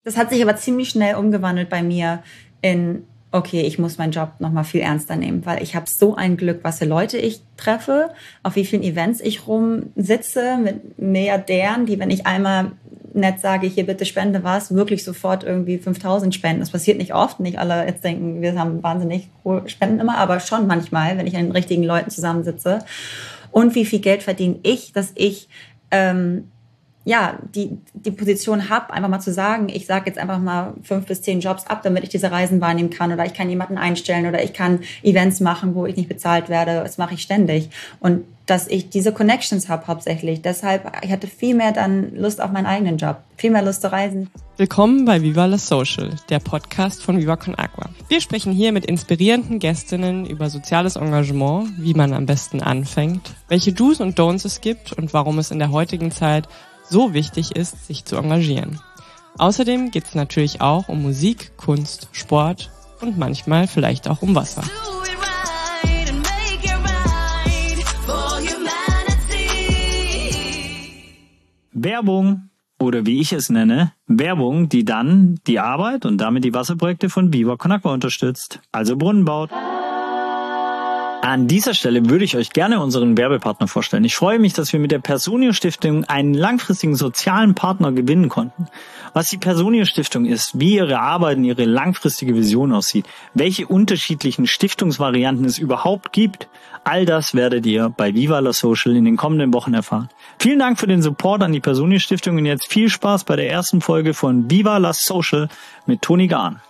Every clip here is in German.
Das hat sich aber ziemlich schnell umgewandelt bei mir in, okay, ich muss meinen Job nochmal viel ernster nehmen, weil ich habe so ein Glück, was für Leute ich treffe, auf wie vielen Events ich rumsitze mit Milliardären, die, wenn ich einmal nett sage, hier bitte spende was, wirklich sofort irgendwie 5.000 spenden. Das passiert nicht oft, nicht alle jetzt denken, wir haben wahnsinnig hohe Spenden immer, aber schon manchmal, wenn ich an den richtigen Leuten zusammensitze. Und wie viel Geld verdiene ich, dass ich die Position habe, einfach mal zu sagen, ich sage jetzt einfach mal 5 bis 10 Jobs ab, damit ich diese Reisen wahrnehmen kann, oder ich kann jemanden einstellen, oder ich kann Events machen, wo ich nicht bezahlt werde. Das mache ich ständig. Und dass ich diese Connections habe hauptsächlich. Deshalb, ich hatte viel mehr dann Lust auf meinen eigenen Job, viel mehr Lust zu reisen. Willkommen bei Viva la Social, der Podcast von Viva Con Agua. Wir sprechen hier mit inspirierenden Gästinnen über soziales Engagement, wie man am besten anfängt, welche Do's und Don'ts es gibt und warum es in der heutigen Zeit so wichtig ist, sich zu engagieren. Außerdem geht es natürlich auch um Musik, Kunst, Sport und manchmal vielleicht auch um Wasser. Werbung, oder wie ich es nenne, Werbung, die dann die Arbeit und damit die Wasserprojekte von Viva Con Agua unterstützt, also Brunnen baut. An dieser Stelle würde ich euch gerne unseren Werbepartner vorstellen. Ich freue mich, dass wir mit der Personio Stiftung einen langfristigen sozialen Partner gewinnen konnten. Was die Personio Stiftung ist, wie ihre Arbeit und ihre langfristige Vision aussieht, welche unterschiedlichen Stiftungsvarianten es überhaupt gibt, all das werdet ihr bei Viva la Social in den kommenden Wochen erfahren. Vielen Dank für den Support an die Personio Stiftung und jetzt viel Spaß bei der ersten Folge von Viva la Social mit Toni Gahn.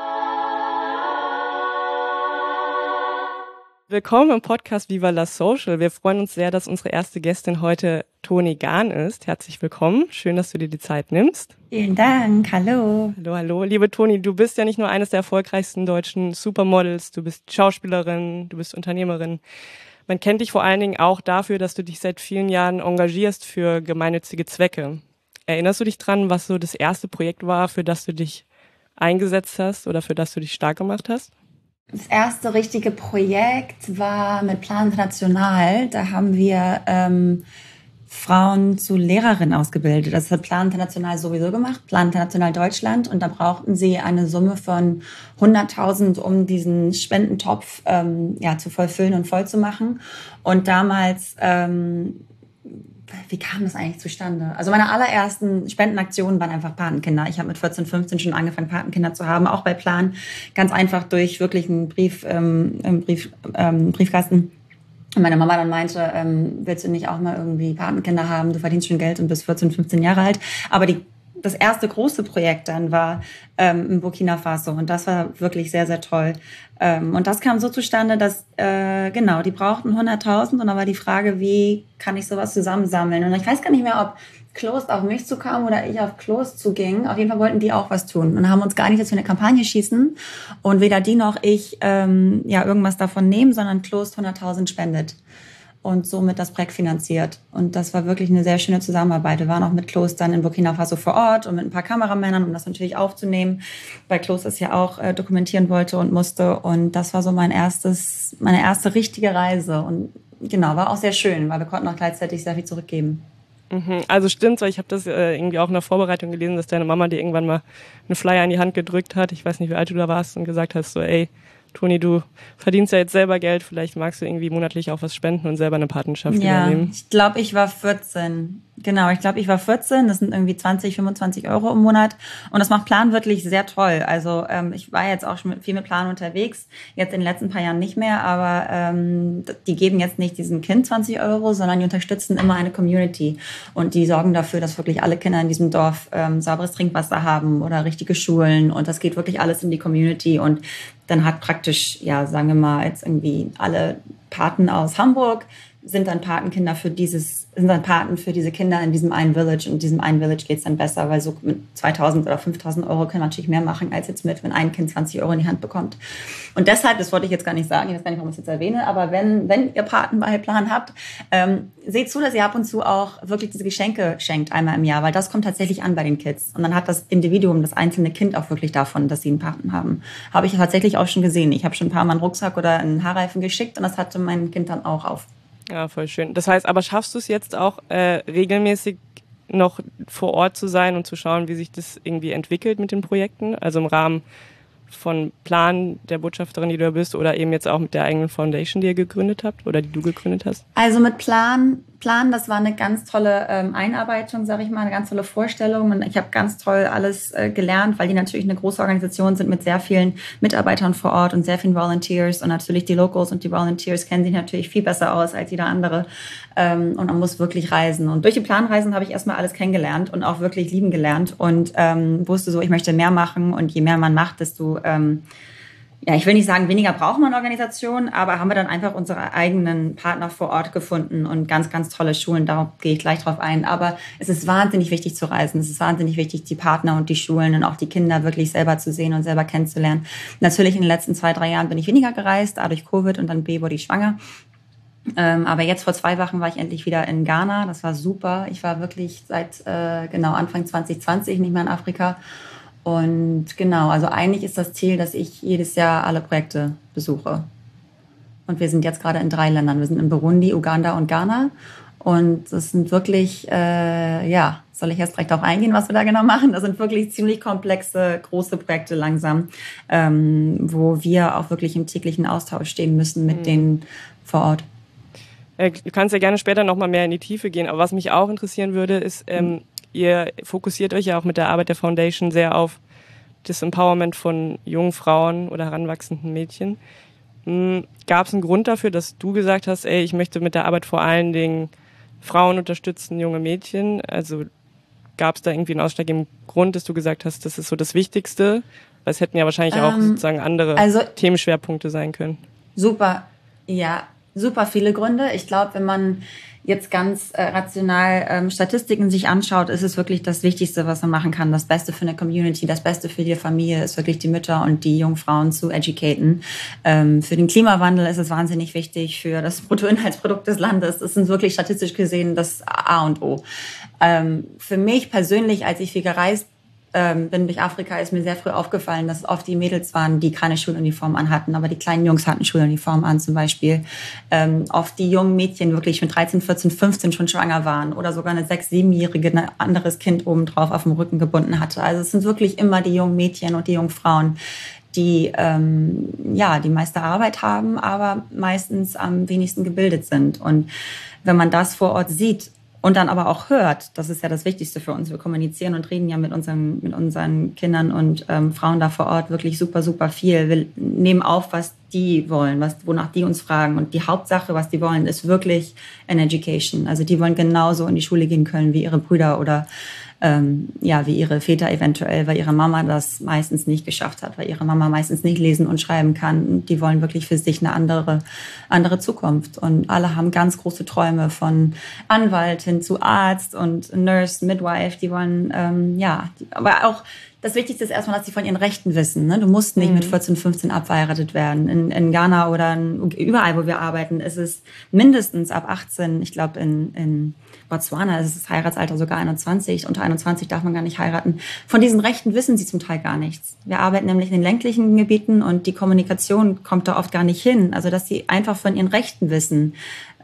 Willkommen im Podcast Viva la Social. Wir freuen uns sehr, dass unsere erste Gästin heute Toni Gahn ist. Herzlich willkommen. Schön, dass du dir die Zeit nimmst. Vielen Dank. Hallo. Hallo. Liebe Toni, du bist ja nicht nur eines der erfolgreichsten deutschen Supermodels. Du bist Schauspielerin, du bist Unternehmerin. Man kennt dich vor allen Dingen auch dafür, dass du dich seit vielen Jahren engagierst für gemeinnützige Zwecke. Erinnerst du dich dran, was so das erste Projekt war, für das du dich eingesetzt hast oder für das du dich stark gemacht hast? Das erste richtige Projekt war mit Plan International. Da haben wir Frauen zu Lehrerinnen ausgebildet. Das hat Plan International sowieso gemacht, Plan International Deutschland. Und da brauchten sie eine Summe von 100.000, um diesen Spendentopf zu vollfüllen und voll zu machen. Und damals... wie kam das eigentlich zustande? Also meine allerersten Spendenaktionen waren einfach Patenkinder. Ich habe mit 14, 15 schon angefangen, Patenkinder zu haben, auch bei Plan. Ganz einfach durch wirklich einen Briefkasten. Und meine Mama dann meinte, willst du nicht auch mal irgendwie Patenkinder haben? Du verdienst schon Geld und bist 14, 15 Jahre alt. Aber das erste große Projekt dann war in Burkina Faso. Und das war wirklich sehr, sehr toll. Und das kam so zustande, dass, die brauchten 100.000. Und dann war die Frage, wie kann ich sowas zusammensammeln? Und ich weiß gar nicht mehr, ob Klost auf mich zukam oder ich auf Klost zuging. Auf jeden Fall wollten die auch was tun. Und haben uns gar nicht jetzt für eine Kampagne schießen. Und weder die noch ich irgendwas davon nehmen, sondern Klost 100.000 spendet. Und somit das Projekt finanziert. Und das war wirklich eine sehr schöne Zusammenarbeit. Wir waren auch mit Klost dann in Burkina Faso vor Ort und mit ein paar Kameramännern, um das natürlich aufzunehmen, weil Klost es ja auch dokumentieren wollte und musste. Und das war so meine erste richtige Reise. Und genau, war auch sehr schön, weil wir konnten auch gleichzeitig sehr viel zurückgeben. Also stimmt's, weil ich habe das irgendwie auch in der Vorbereitung gelesen, dass deine Mama dir irgendwann mal einen Flyer in die Hand gedrückt hat. Ich weiß nicht, wie alt du da warst und gesagt hast, so ey, Toni, du verdienst ja jetzt selber Geld, vielleicht magst du irgendwie monatlich auch was spenden und selber eine Patenschaft übernehmen. Ja, ich glaube, ich war 14. Genau, ich glaube, ich war 14. Das sind irgendwie 20, 25 Euro im Monat. Und das macht Plan wirklich sehr toll. Also ich war jetzt auch schon viel mit Plan unterwegs. Jetzt in den letzten paar Jahren nicht mehr. Aber die geben jetzt nicht diesem Kind 20 Euro, sondern die unterstützen immer eine Community. Und die sorgen dafür, dass wirklich alle Kinder in diesem Dorf sauberes Trinkwasser haben oder richtige Schulen. Und das geht wirklich alles in die Community. Und dann hat praktisch, sagen wir mal, jetzt irgendwie alle Paten aus Hamburg sind dann Paten für diese Kinder in diesem einen Village. Und in diesem einen Village geht's dann besser, weil so mit 2.000 oder 5.000 Euro kann man natürlich mehr machen, als jetzt wenn ein Kind 20 Euro in die Hand bekommt. Und deshalb, das wollte ich jetzt gar nicht sagen, ich weiß gar nicht, warum ich es jetzt erwähne, aber wenn ihr Paten bei Plan habt, seht zu, dass ihr ab und zu auch wirklich diese Geschenke schenkt, einmal im Jahr, weil das kommt tatsächlich an bei den Kids. Und dann hat das Individuum, das einzelne Kind auch wirklich davon, dass sie einen Paten haben. Habe ich tatsächlich auch schon gesehen. Ich habe schon ein paar Mal einen Rucksack oder einen Haarreifen geschickt und das hatte mein Kind dann auch auf. Ja, voll schön. Das heißt, aber schaffst du es jetzt auch regelmäßig noch vor Ort zu sein und zu schauen, wie sich das irgendwie entwickelt mit den Projekten? Also im Rahmen von Plan der Botschafterin, die du da bist, oder eben jetzt auch mit der eigenen Foundation, die ihr gegründet habt oder die du gegründet hast? Also mit Plan, das war eine ganz tolle Einarbeitung, sage ich mal, eine ganz tolle Vorstellung. Und ich habe ganz toll alles gelernt, weil die natürlich eine große Organisation sind mit sehr vielen Mitarbeitern vor Ort und sehr vielen Volunteers. Und natürlich die Locals und die Volunteers kennen sich natürlich viel besser aus als jeder andere. Und man muss wirklich reisen. Und durch die Planreisen habe ich erstmal alles kennengelernt und auch wirklich lieben gelernt. Und wusste so, ich möchte mehr machen. Und je mehr man macht, desto ja, ich will nicht sagen, weniger braucht man Organisation, aber haben wir dann einfach unsere eigenen Partner vor Ort gefunden und ganz, ganz tolle Schulen, darauf gehe ich gleich drauf ein. Aber es ist wahnsinnig wichtig zu reisen, es ist wahnsinnig wichtig, die Partner und die Schulen und auch die Kinder wirklich selber zu sehen und selber kennenzulernen. Natürlich in den letzten 2-3 Jahren bin ich weniger gereist, A durch Covid und dann B wurde ich schwanger. Aber jetzt vor 2 Wochen war ich endlich wieder in Ghana, das war super. Ich war wirklich seit Anfang 2020 nicht mehr in Afrika. Und genau, also eigentlich ist das Ziel, dass ich jedes Jahr alle Projekte besuche. Und wir sind jetzt gerade in 3 Ländern. Wir sind in Burundi, Uganda und Ghana. Und das sind wirklich, soll ich erst direkt darauf eingehen, was wir da genau machen? Das sind wirklich ziemlich komplexe, große Projekte langsam, wo wir auch wirklich im täglichen Austausch stehen müssen mit denen vor Ort. Du kannst ja gerne später noch mal mehr in die Tiefe gehen. Aber was mich auch interessieren würde, ist, ihr fokussiert euch ja auch mit der Arbeit der Foundation sehr auf das Empowerment von jungen Frauen oder heranwachsenden Mädchen. Gab es einen Grund dafür, dass du gesagt hast, ich möchte mit der Arbeit vor allen Dingen Frauen unterstützen, junge Mädchen? Also gab es da irgendwie einen ausschlaggebenden Grund, dass du gesagt hast, das ist so das Wichtigste? Weil es hätten ja wahrscheinlich auch sozusagen andere Themenschwerpunkte sein können. Super viele Gründe. Ich glaube, wenn man jetzt ganz rational Statistiken sich anschaut, ist es wirklich das Wichtigste, was man machen kann. Das Beste für eine Community, das Beste für die Familie ist wirklich die Mütter und die jungen Frauen zu educaten. Für den Klimawandel ist es wahnsinnig wichtig, für das Bruttoinhaltsprodukt des Landes. Das sind wirklich statistisch gesehen das A und O. Für mich persönlich, als ich viel gereist bin durch Afrika, ist mir sehr früh aufgefallen, dass es oft die Mädels waren, die keine Schuluniform anhatten, aber die kleinen Jungs hatten Schuluniform an zum Beispiel. Oft die jungen Mädchen wirklich mit 13, 14, 15 schon schwanger waren oder sogar eine 6-, 7-Jährige ein anderes Kind obendrauf auf dem Rücken gebunden hatte. Also es sind wirklich immer die jungen Mädchen und die jungen Frauen, die die meiste Arbeit haben, aber meistens am wenigsten gebildet sind. Und wenn man das vor Ort sieht, und dann aber auch hört, das ist ja das Wichtigste für uns. Wir kommunizieren und reden ja mit unseren Kindern und Frauen da vor Ort wirklich super, super viel. Wir nehmen auf, was die wollen, wonach die uns fragen. Und die Hauptsache, was die wollen, ist wirklich an Education. Also die wollen genauso in die Schule gehen können wie ihre Brüder oder wie ihre Väter eventuell, weil ihre Mama das meistens nicht geschafft hat, weil ihre Mama meistens nicht lesen und schreiben kann. Und die wollen wirklich für sich eine andere Zukunft. Und alle haben ganz große Träume von Anwalt hin zu Arzt und Nurse, Midwife. Die wollen, aber auch das Wichtigste ist erstmal, dass sie von ihren Rechten wissen. Ne? Du musst nicht mit 14, 15 abverheiratet werden. In Ghana oder überall, wo wir arbeiten, ist es mindestens ab 18. Ich glaube, in Botswana ist das Heiratsalter sogar 21. Unter 21 darf man gar nicht heiraten. Von diesen Rechten wissen sie zum Teil gar nichts. Wir arbeiten nämlich in den ländlichen Gebieten und die Kommunikation kommt da oft gar nicht hin. Also, dass sie einfach von ihren Rechten wissen.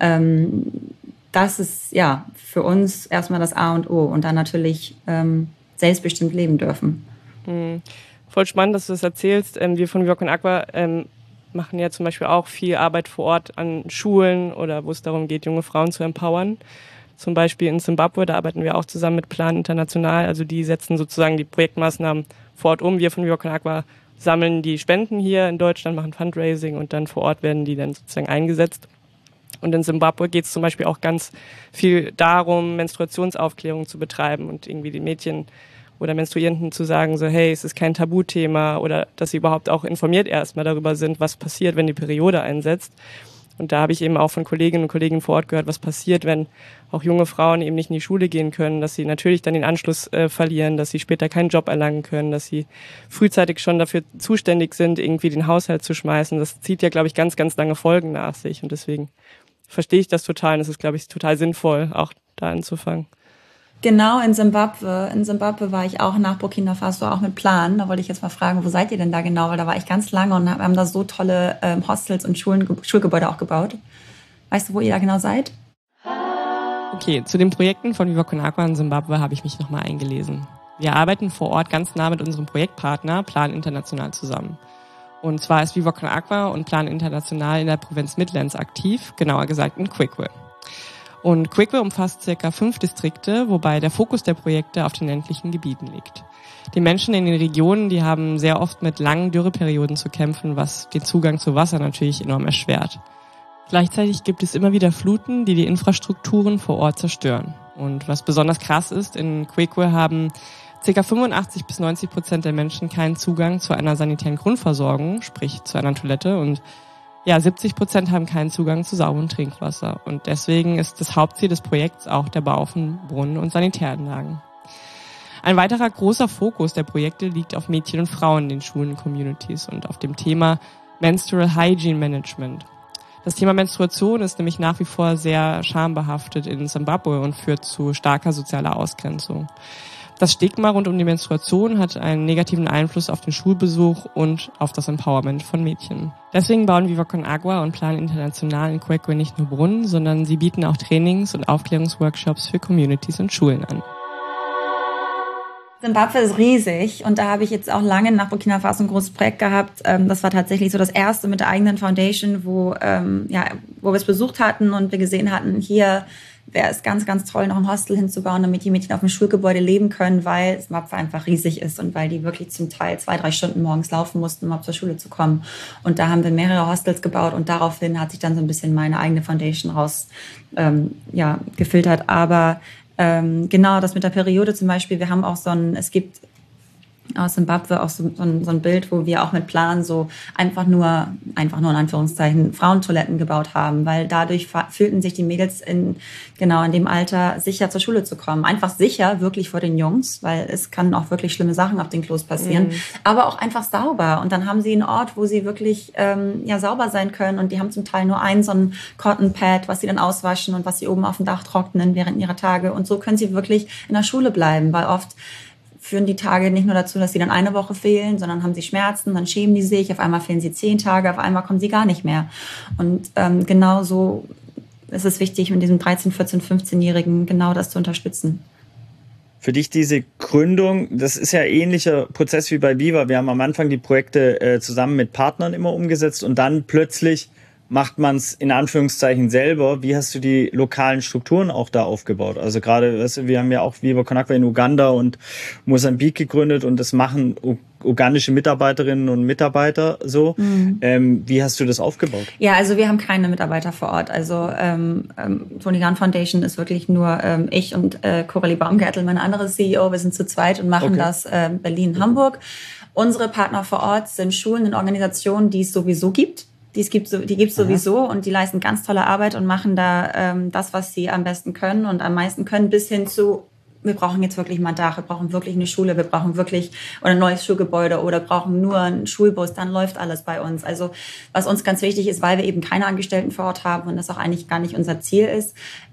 Das ist für uns erstmal das A und O. Und dann natürlich selbstbestimmt leben dürfen. Voll spannend, dass du das erzählst. Wir von Viva Con Agua machen ja zum Beispiel auch viel Arbeit vor Ort an Schulen oder wo es darum geht, junge Frauen zu empowern. Zum Beispiel in Zimbabwe, da arbeiten wir auch zusammen mit Plan International. Also die setzen sozusagen die Projektmaßnahmen vor Ort um. Wir von Viva Con Agua sammeln die Spenden hier in Deutschland, machen Fundraising und dann vor Ort werden die dann sozusagen eingesetzt. Und in Zimbabwe geht es zum Beispiel auch ganz viel darum, Menstruationsaufklärung zu betreiben und irgendwie die Mädchen oder Menstruierenden zu sagen, so hey, es ist kein Tabuthema oder dass sie überhaupt auch informiert erstmal darüber sind, was passiert, wenn die Periode einsetzt. Und da habe ich eben auch von Kolleginnen und Kollegen vor Ort gehört, was passiert, wenn auch junge Frauen eben nicht in die Schule gehen können, dass sie natürlich dann den Anschluss verlieren, dass sie später keinen Job erlangen können, dass sie frühzeitig schon dafür zuständig sind, irgendwie den Haushalt zu schmeißen. Das zieht ja, glaube ich, ganz, ganz lange Folgen nach sich. Und deswegen verstehe ich das total. Und es ist, glaube ich, total sinnvoll, auch da anzufangen. Genau, in Zimbabwe. In Zimbabwe war ich auch nach Burkina Faso, auch mit Plan. Da wollte ich jetzt mal fragen, wo seid ihr denn da genau? Weil da war ich ganz lange und wir haben da so tolle Hostels und Schulgebäude auch gebaut. Weißt du, wo ihr da genau seid? Okay, zu den Projekten von Viva Con Agua in Simbabwe habe ich mich nochmal eingelesen. Wir arbeiten vor Ort ganz nah mit unserem Projektpartner Plan International zusammen. Und zwar ist Viva Con Agua und Plan International in der Provinz Midlands aktiv, genauer gesagt in Kwikwe. Und Kwikwe umfasst circa 5 Distrikte, wobei der Fokus der Projekte auf den ländlichen Gebieten liegt. Die Menschen in den Regionen, die haben sehr oft mit langen Dürreperioden zu kämpfen, was den Zugang zu Wasser natürlich enorm erschwert. Gleichzeitig gibt es immer wieder Fluten, die die Infrastrukturen vor Ort zerstören. Und was besonders krass ist, in Kwikwe haben ca. 85-90% der Menschen keinen Zugang zu einer sanitären Grundversorgung, sprich zu einer Toilette, und 70% haben keinen Zugang zu sauberem Trinkwasser. Und deswegen ist das Hauptziel des Projekts auch der Bau von Brunnen und Sanitäranlagen. Ein weiterer großer Fokus der Projekte liegt auf Mädchen und Frauen in den Schulen-Communities und auf dem Thema Menstrual Hygiene Management. Das Thema Menstruation ist nämlich nach wie vor sehr schambehaftet in Simbabwe und führt zu starker sozialer Ausgrenzung. Das Stigma rund um die Menstruation hat einen negativen Einfluss auf den Schulbesuch und auf das Empowerment von Mädchen. Deswegen bauen Viva Con Agua und Plan International in Kwikwe nicht nur Brunnen, sondern sie bieten auch Trainings- und Aufklärungsworkshops für Communities und Schulen an. Simbabwe ist riesig und da habe ich jetzt auch lange nach Burkina Faso ein großes Projekt gehabt. Das war tatsächlich so das erste mit der eigenen Foundation, wo wir es besucht hatten und wir gesehen hatten, hier wäre es ganz, ganz toll, noch ein Hostel hinzubauen, damit die Mädchen auf dem Schulgebäude leben können, weil Simbabwe einfach riesig ist und weil die wirklich zum Teil 2-3 Stunden morgens laufen mussten, um zur Schule zu kommen. Und da haben wir mehrere Hostels gebaut und daraufhin hat sich dann so ein bisschen meine eigene Foundation gefiltert. Aber genau, das mit der Periode zum Beispiel, wir haben auch es gibt aus Simbabwe auch so ein Bild, wo wir auch mit Plan so einfach nur in Anführungszeichen Frauentoiletten gebaut haben, weil dadurch fühlten sich die Mädels in dem Alter sicher zur Schule zu kommen. Einfach sicher, wirklich vor den Jungs, weil es kann auch wirklich schlimme Sachen auf den Klos passieren, aber auch einfach sauber. Und dann haben sie einen Ort, wo sie wirklich sauber sein können und die haben zum Teil nur so ein Cotton Pad, was sie dann auswaschen und was sie oben auf dem Dach trocknen während ihrer Tage. Und so können sie wirklich in der Schule bleiben, weil oft führen die Tage nicht nur dazu, dass sie dann eine Woche fehlen, sondern haben sie Schmerzen, dann schämen die sich, auf einmal fehlen sie 10 Tage, auf einmal kommen sie gar nicht mehr. Und genauso ist es wichtig, mit diesem 13-, 14-, 15-Jährigen genau das zu unterstützen. Für dich diese Gründung, das ist ja ähnlicher Prozess wie bei Viva. Wir haben am Anfang die Projekte zusammen mit Partnern immer umgesetzt und dann plötzlich macht man es in Anführungszeichen selber. Wie hast du die lokalen Strukturen auch da aufgebaut? Also gerade, wir haben ja auch Viva Con Agua in Uganda und Mosambik gegründet und das machen ugandische Mitarbeiterinnen und Mitarbeiter so. Wie hast du das aufgebaut? Ja, also wir haben keine Mitarbeiter vor Ort. Also Tony Gunn Foundation ist wirklich nur ich und Coralie Baumgärtel, meine andere CEO. Wir sind zu zweit und machen das Berlin, Hamburg. Unsere Partner vor Ort sind Schulen und Organisationen, die es sowieso gibt. Die gibt's sowieso und die leisten ganz tolle Arbeit und machen da das, was sie am besten können und am meisten können, bis hin zu, wir brauchen jetzt wirklich mal ein Dach, wir brauchen wirklich eine Schule, wir brauchen wirklich oder ein neues Schulgebäude oder brauchen nur einen Schulbus, dann läuft alles bei uns. Also was uns ganz wichtig ist, weil wir eben keine Angestellten vor Ort haben und das auch eigentlich gar nicht unser Ziel ist,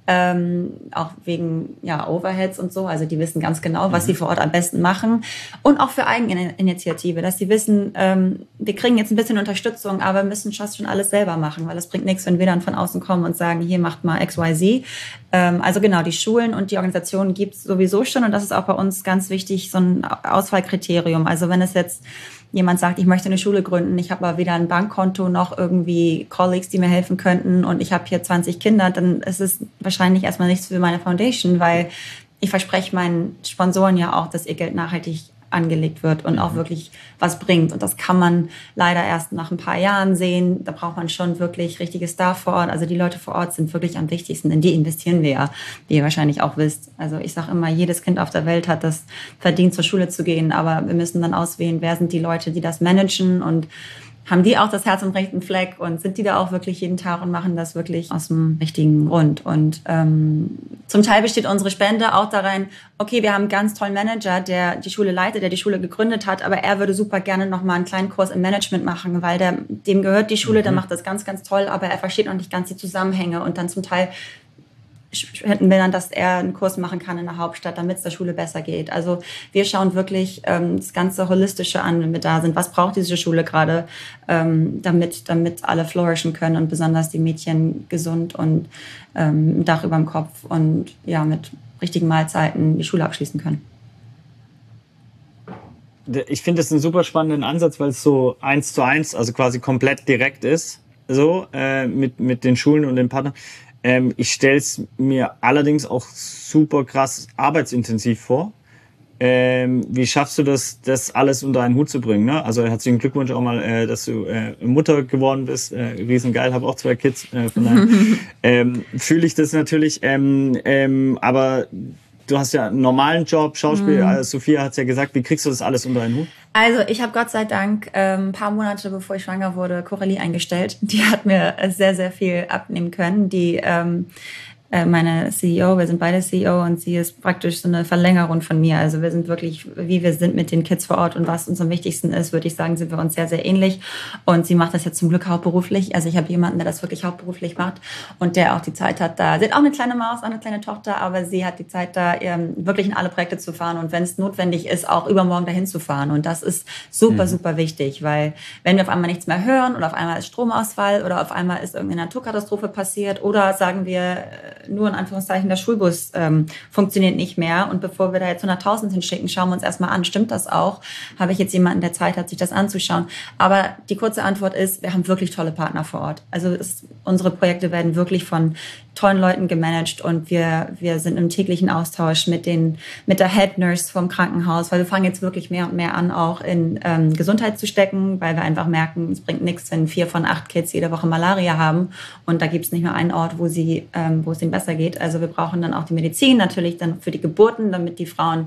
auch wegen Overheads und so. Also die wissen ganz genau, was sie vor Ort am besten machen. Und auch für Eigeninitiative, dass sie wissen, wir kriegen jetzt ein bisschen Unterstützung, aber wir müssen fast schon alles selber machen, weil es bringt nichts, wenn wir dann von außen kommen und sagen, hier macht mal XYZ. Also genau, die Schulen und die Organisationen gibt es sowieso schon und das ist auch bei uns ganz wichtig, so ein Auswahlkriterium. Also wenn es jetzt jemand sagt, ich möchte eine Schule gründen, ich habe aber weder ein Bankkonto noch irgendwie Colleagues, die mir helfen könnten und ich habe hier 20 Kinder, dann ist es wahrscheinlich erstmal nichts für meine Foundation, weil ich verspreche meinen Sponsoren ja auch, dass ihr Geld nachhaltig angelegt wird und auch wirklich was bringt. Und das kann man leider erst nach ein paar Jahren sehen. Da braucht man schon wirklich richtige Staff vor Ort. Also die Leute vor Ort sind wirklich am wichtigsten. In die investieren wir ja, wie ihr wahrscheinlich auch wisst. Also ich sage immer, jedes Kind auf der Welt hat das verdient, zur Schule zu gehen. Aber wir müssen dann auswählen, wer sind die Leute, die das managen und haben die auch das Herz am rechten Fleck und sind die da auch wirklich jeden Tag und machen das wirklich aus dem richtigen Grund. Und zum Teil besteht unsere Spende auch darin, okay, wir haben einen ganz tollen Manager, der die Schule leitet, der die Schule gegründet hat, aber er würde super gerne nochmal einen kleinen Kurs im Management machen, weil dem gehört die Schule, der macht das ganz, ganz toll, aber er versteht noch nicht ganz die Zusammenhänge und dann zum Teil hätten wir dann, dass er einen Kurs machen kann in der Hauptstadt, damit es der Schule besser geht. Also wir schauen wirklich das ganze Holistische an, wenn wir da sind. Was braucht diese Schule gerade, damit alle flourishen können und besonders die Mädchen gesund und ein Dach über dem Kopf und ja, mit richtigen Mahlzeiten die Schule abschließen können. Ich finde das einen super spannenden Ansatz, weil es so 1:1, also quasi komplett direkt ist, so mit den Schulen und den Partnern. Ich stelle es mir allerdings auch super krass arbeitsintensiv vor. Wie schaffst du das alles unter einen Hut zu bringen? Ne? Also herzlichen Glückwunsch auch mal, dass du Mutter geworden bist. Riesengeil, habe auch 2 Kids. Von daher fühle ich das natürlich. Aber du hast ja einen normalen Job, Schauspiel. Sophia hat's ja gesagt. Wie kriegst du das alles unter einen Hut? Also ich habe Gott sei Dank ein paar Monate bevor ich schwanger wurde Coralie eingestellt. Die hat mir sehr, sehr viel abnehmen können. Die meine CEO, wir sind beide CEO und sie ist praktisch so eine Verlängerung von mir. Also wir sind wirklich, wie wir sind mit den Kids vor Ort und was uns am wichtigsten ist, würde ich sagen, sind wir uns sehr, sehr ähnlich. Und sie macht das jetzt zum Glück hauptberuflich. Also ich habe jemanden, der das wirklich hauptberuflich macht und der auch die Zeit hat da. Sie hat auch eine kleine Maus, auch eine kleine Tochter, aber sie hat die Zeit da, wirklich in alle Projekte zu fahren und wenn es notwendig ist, auch übermorgen dahin zu fahren. Und das ist super, super wichtig, weil wenn wir auf einmal nichts mehr hören oder auf einmal ist Stromausfall oder auf einmal ist irgendeine Naturkatastrophe passiert oder sagen wir, nur in Anführungszeichen, der Schulbus funktioniert nicht mehr. Und bevor wir da jetzt 100.000 hinschicken, schauen wir uns erstmal an, stimmt das auch? Habe ich jetzt jemanden, der Zeit hat, sich das anzuschauen? Aber die kurze Antwort ist, wir haben wirklich tolle Partner vor Ort. Also unsere Projekte werden wirklich von tollen Leuten gemanagt und wir sind im täglichen Austausch mit der Head Nurse vom Krankenhaus, weil wir fangen jetzt wirklich mehr und mehr an, auch in Gesundheit zu stecken, weil wir einfach merken, es bringt nichts, wenn 4 von 8 Kids jede Woche Malaria haben und da gibt es nicht mehr einen Ort, wo es ihnen besser geht. Also wir brauchen dann auch die Medizin natürlich dann für die Geburten, damit die Frauen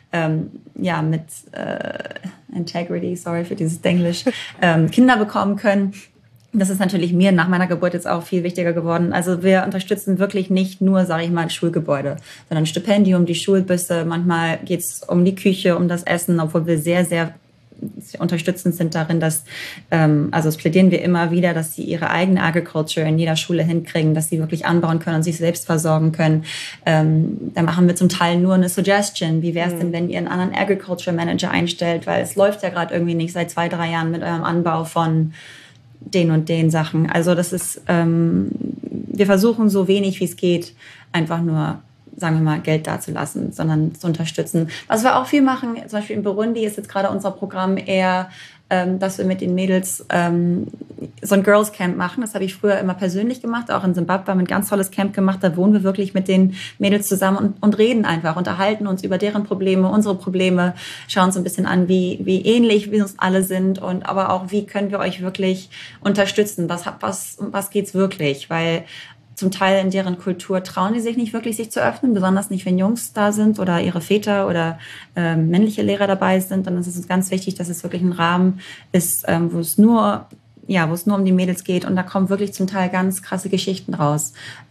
mit Integrity, sorry für dieses Denglisch, Kinder bekommen können. Das ist natürlich mir nach meiner Geburt jetzt auch viel wichtiger geworden. Also wir unterstützen wirklich nicht nur, sage ich mal, Schulgebäude, sondern Stipendium, die Schulbusse. Manchmal geht es um die Küche, um das Essen, obwohl wir sehr, sehr unterstützend sind darin, dass, also das plädieren wir immer wieder, dass sie ihre eigene Agriculture in jeder Schule hinkriegen, dass sie wirklich anbauen können und sich selbst versorgen können. Da machen wir zum Teil nur eine Suggestion. Wie wäre es denn, wenn ihr einen anderen Agriculture Manager einstellt? Weil es läuft ja gerade irgendwie nicht seit 2-3 Jahren mit eurem Anbau von den und den Sachen. Also das ist, wir versuchen so wenig wie es geht, einfach nur, sagen wir mal, Geld dazulassen, sondern zu unterstützen. Was wir auch viel machen, zum Beispiel in Burundi ist jetzt gerade unser Programm eher, dass wir mit den Mädels so ein Girls Camp machen. Das habe ich früher immer persönlich gemacht, auch in Simbabwe haben wir ein ganz tolles Camp gemacht. Da wohnen wir wirklich mit den Mädels zusammen und reden einfach, unterhalten uns über deren Probleme, unsere Probleme, schauen uns ein bisschen an, wie ähnlich wir uns alle sind und aber auch, wie können wir euch wirklich unterstützen? Was geht's wirklich? Weil zum Teil in deren Kultur trauen die sich nicht wirklich, sich zu öffnen, besonders nicht, wenn Jungs da sind oder ihre Väter oder männliche Lehrer dabei sind. Dann ist es uns ganz wichtig, dass es wirklich ein Rahmen ist, wo es nur um die Mädels geht. Und da kommen wirklich zum Teil ganz krasse Geschichten raus,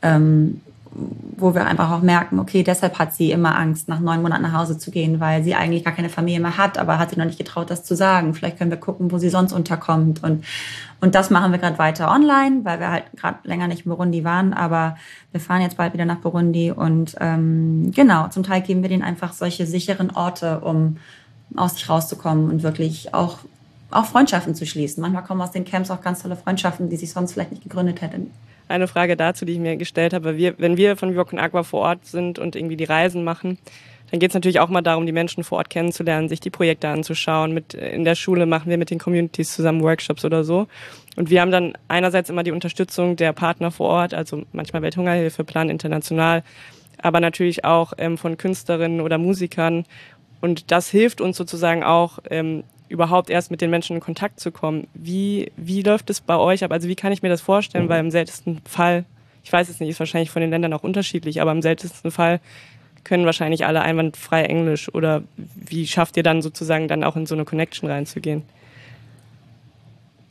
wo wir einfach auch merken, okay, deshalb hat sie immer Angst, nach 9 Monaten nach Hause zu gehen, weil sie eigentlich gar keine Familie mehr hat, aber hat sie noch nicht getraut, das zu sagen. Vielleicht können wir gucken, wo sie sonst unterkommt. Und das machen wir gerade weiter online, weil wir halt gerade länger nicht in Burundi waren, aber wir fahren jetzt bald wieder nach Burundi und genau, zum Teil geben wir denen einfach solche sicheren Orte, um aus sich rauszukommen und wirklich auch Freundschaften zu schließen. Manchmal kommen aus den Camps auch ganz tolle Freundschaften, die sich sonst vielleicht nicht gegründet hätten. Eine Frage dazu, die ich mir gestellt habe, wenn wir von Viva Con Agua vor Ort sind und irgendwie die Reisen machen, dann geht es natürlich auch mal darum, die Menschen vor Ort kennenzulernen, sich die Projekte anzuschauen. In der Schule machen wir mit den Communities zusammen Workshops oder so. Und wir haben dann einerseits immer die Unterstützung der Partner vor Ort, also manchmal Welthungerhilfe, Plan International, aber natürlich auch von Künstlerinnen oder Musikern. Und das hilft uns sozusagen auch, überhaupt erst mit den Menschen in Kontakt zu kommen. Wie läuft es bei euch ab? Also wie kann ich mir das vorstellen? Weil im seltensten Fall, ich weiß es nicht, ist wahrscheinlich von den Ländern auch unterschiedlich, aber im seltensten Fall können wahrscheinlich alle einwandfrei Englisch. Oder wie schafft ihr dann sozusagen dann auch in so eine Connection reinzugehen?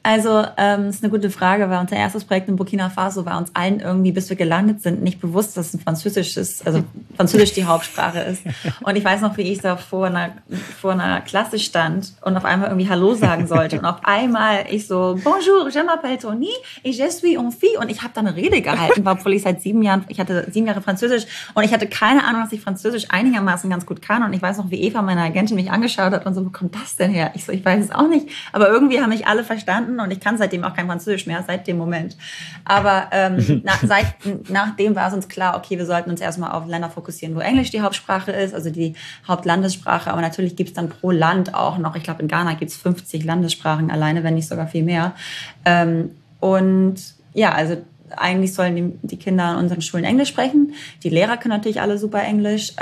Also, das ist eine gute Frage, weil unser erstes Projekt in Burkina Faso war uns allen irgendwie, bis wir gelandet sind, nicht bewusst, dass Französisch die Hauptsprache ist. Und ich weiß noch, wie ich da vor einer Klasse stand und auf einmal irgendwie Hallo sagen sollte. Und auf einmal ich so, Bonjour, je m'appelle Tony et je suis une fille. Und ich habe da eine Rede gehalten, obwohl ich ich hatte 7 Jahre Französisch und ich hatte keine Ahnung, dass ich Französisch einigermaßen ganz gut kann. Und ich weiß noch, wie Eva, meine Agentin, mich angeschaut hat und so, wo kommt das denn her? Ich so, ich weiß es auch nicht. Aber irgendwie haben mich alle verstanden und ich kann seitdem auch kein Französisch mehr, seit dem Moment. Aber nachdem war es uns klar, okay, wir sollten uns erstmal auf Länder fokussieren, wo Englisch die Hauptsprache ist, also die Hauptlandessprache. Aber natürlich gibt es dann pro Land auch noch, ich glaube in Ghana gibt es 50 Landessprachen alleine, wenn nicht sogar viel mehr. Und ja, also eigentlich sollen die Kinder an unseren Schulen Englisch sprechen. Die Lehrer können natürlich alle super Englisch.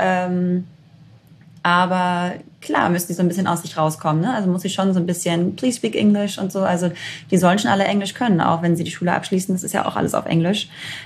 Aber klar müssen die so ein bisschen aus sich rauskommen. Ne? Also muss ich schon so ein bisschen please speak English und so. Also die sollen schon alle Englisch können, auch wenn sie die Schule abschließen. Das ist ja auch alles auf Englisch.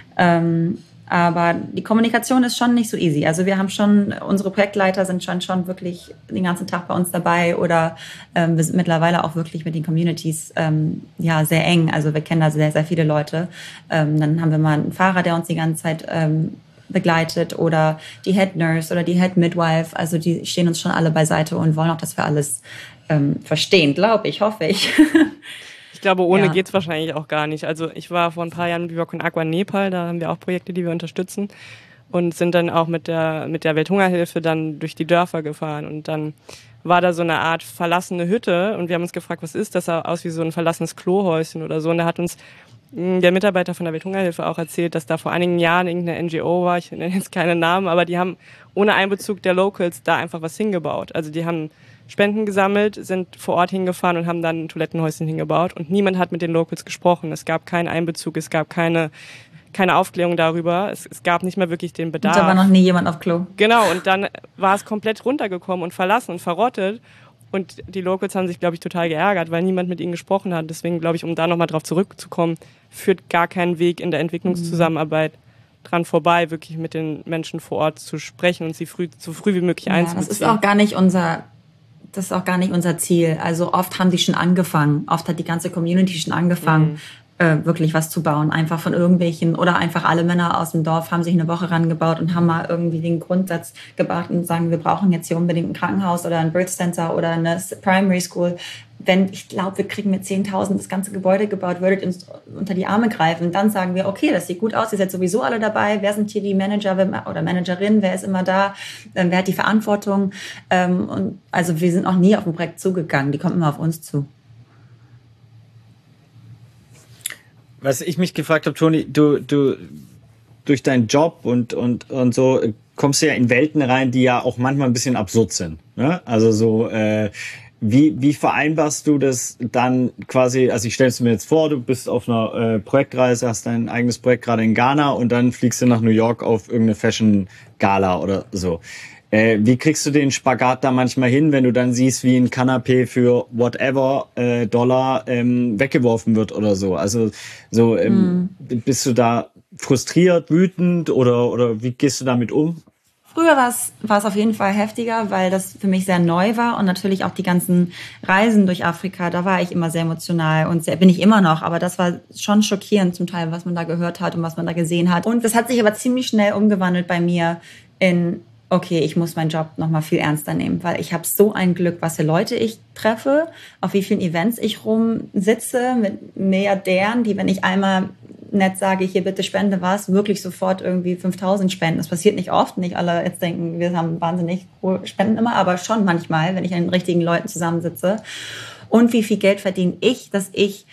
Aber die Kommunikation ist schon nicht so easy. Also wir haben schon, unsere Projektleiter sind schon wirklich den ganzen Tag bei uns dabei oder wir sind mittlerweile auch wirklich mit den Communities sehr eng. Also wir kennen da sehr, sehr viele Leute. Dann haben wir mal einen Fahrer, der uns die ganze Zeit begleitet oder die Head Nurse oder die Head Midwife. Also die stehen uns schon alle beiseite und wollen auch, dass wir alles verstehen, glaube ich, hoffe ich. Ich glaube, ohne geht's wahrscheinlich auch gar nicht. Also ich war vor ein paar Jahren mit Viva Con Agua in Nepal, da haben wir auch Projekte, die wir unterstützen und sind dann auch mit der Welthungerhilfe dann durch die Dörfer gefahren und dann war da so eine Art verlassene Hütte und wir haben uns gefragt, was ist das? Das sah aus wie so ein verlassenes Klohäuschen oder so und da hat uns der Mitarbeiter von der Welthungerhilfe auch erzählt, dass da vor einigen Jahren irgendeine NGO war, ich nenne jetzt keine Namen, aber die haben ohne Einbezug der Locals da einfach was hingebaut. Also die haben Spenden gesammelt, sind vor Ort hingefahren und haben dann ein Toilettenhäuschen hingebaut und niemand hat mit den Locals gesprochen. Es gab keinen Einbezug, es gab keine Aufklärung darüber, es gab nicht mehr wirklich den Bedarf. Und da war noch nie jemand auf Klo. Genau, und dann war es komplett runtergekommen und verlassen und verrottet. Und die Locals haben sich, glaube ich, total geärgert, weil niemand mit ihnen gesprochen hat. Deswegen, glaube ich, um da nochmal drauf zurückzukommen, führt gar kein Weg in der Entwicklungszusammenarbeit dran vorbei, wirklich mit den Menschen vor Ort zu sprechen und sie so früh wie möglich einzubeziehen. Das ist auch gar nicht unser Ziel. Also oft haben die schon angefangen. Oft hat die ganze Community schon angefangen, wirklich was zu bauen. Einfach von irgendwelchen, oder einfach alle Männer aus dem Dorf haben sich eine Woche rangebaut und haben mal irgendwie den Grundsatz gebracht und sagen, wir brauchen jetzt hier unbedingt ein Krankenhaus oder ein Birth Center oder eine Primary School. Wenn, ich glaube, wir kriegen mit 10.000 das ganze Gebäude gebaut, würdet uns unter die Arme greifen. Dann sagen wir, okay, das sieht gut aus, ihr seid sowieso alle dabei. Wer sind hier die Manager oder Managerin? Wer ist immer da? Wer hat die Verantwortung? Und also wir sind auch nie auf ein Projekt zugegangen. Die kommen immer auf uns zu. Was ich mich gefragt habe, Toni, du durch deinen Job und so kommst du ja in Welten rein, die ja auch manchmal ein bisschen absurd sind. Ne? Also so, wie vereinbarst du das dann quasi, also ich stelle es mir jetzt vor, du bist auf einer Projektreise, hast dein eigenes Projekt gerade in Ghana und dann fliegst du nach New York auf irgendeine Fashion-Gala oder so. Wie kriegst du den Spagat da manchmal hin, wenn du dann siehst, wie ein Kanapé für whatever $, weggeworfen wird oder so? Also so bist du da frustriert, wütend oder wie gehst du damit um? Früher war es auf jeden Fall heftiger, weil das für mich sehr neu war und natürlich auch die ganzen Reisen durch Afrika, da war ich immer sehr emotional und bin ich immer noch, aber das war schon schockierend zum Teil, was man da gehört hat und was man da gesehen hat. Und das hat sich aber ziemlich schnell umgewandelt bei mir in okay, ich muss meinen Job noch mal viel ernster nehmen, weil ich habe so ein Glück, was für Leute ich treffe, auf wie vielen Events ich rumsitze mit Milliardären, die, wenn ich einmal nett sage, hier bitte spende was, wirklich sofort irgendwie 5.000 spenden. Das passiert nicht oft, nicht alle jetzt denken, wir haben wahnsinnig hohe Spenden immer, aber schon manchmal, wenn ich an den richtigen Leuten zusammensitze. Und wie viel Geld verdiene ich, dass ich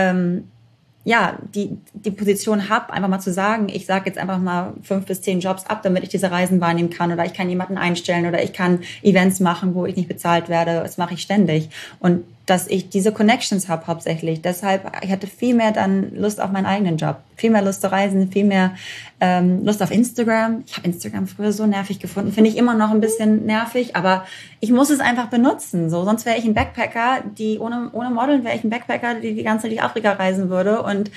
die Position habe, einfach mal zu sagen, ich sage jetzt einfach mal 5 bis 10 Jobs ab, damit ich diese Reisen wahrnehmen kann oder ich kann jemanden einstellen oder ich kann Events machen, wo ich nicht bezahlt werde. Das mache ich ständig. Und dass ich diese Connections habe hauptsächlich. Deshalb, ich hatte viel mehr dann Lust auf meinen eigenen Job. Viel mehr Lust zu reisen, viel mehr Lust auf Instagram. Ich habe Instagram früher so nervig gefunden. Finde ich immer noch ein bisschen nervig, aber ich muss es einfach benutzen. So, sonst wäre ich ein Backpacker, ohne Modeln wäre ich ein Backpacker, die ganze Zeit durch Afrika reisen würde und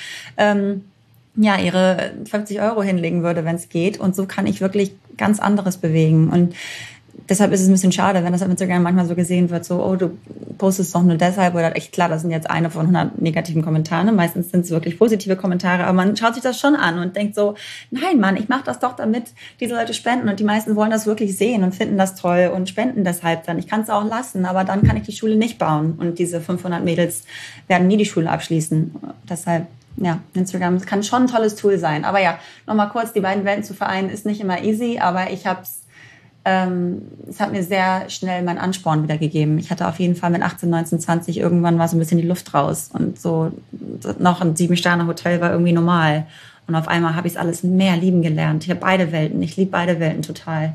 ihre 50 € hinlegen würde, wenn es geht. Und so kann ich wirklich ganz anderes bewegen. Und deshalb ist es ein bisschen schade, wenn das auf Instagram manchmal so gesehen wird, so, oh, du postest doch nur deshalb, oder echt klar, das sind jetzt eine von 100 negativen Kommentaren. Meistens sind es wirklich positive Kommentare, aber man schaut sich das schon an und denkt so, nein, Mann, ich mache das doch, damit diese Leute spenden, und die meisten wollen das wirklich sehen und finden das toll und spenden deshalb dann. Ich kann es auch lassen, aber dann kann ich die Schule nicht bauen, und diese 500 Mädels werden nie die Schule abschließen. Deshalb, ja, Instagram kann schon ein tolles Tool sein. Aber ja, nochmal kurz, die beiden Welten zu vereinen, ist nicht immer easy, aber es hat mir sehr schnell meinen Ansporn wieder gegeben. Ich hatte auf jeden Fall mit 18, 19, 20, irgendwann war so ein bisschen die Luft raus. Und so noch ein 7-Sterne-Hotel war irgendwie normal. Und auf einmal habe ich es alles mehr lieben gelernt. Ich habe beide Welten. Ich liebe beide Welten total.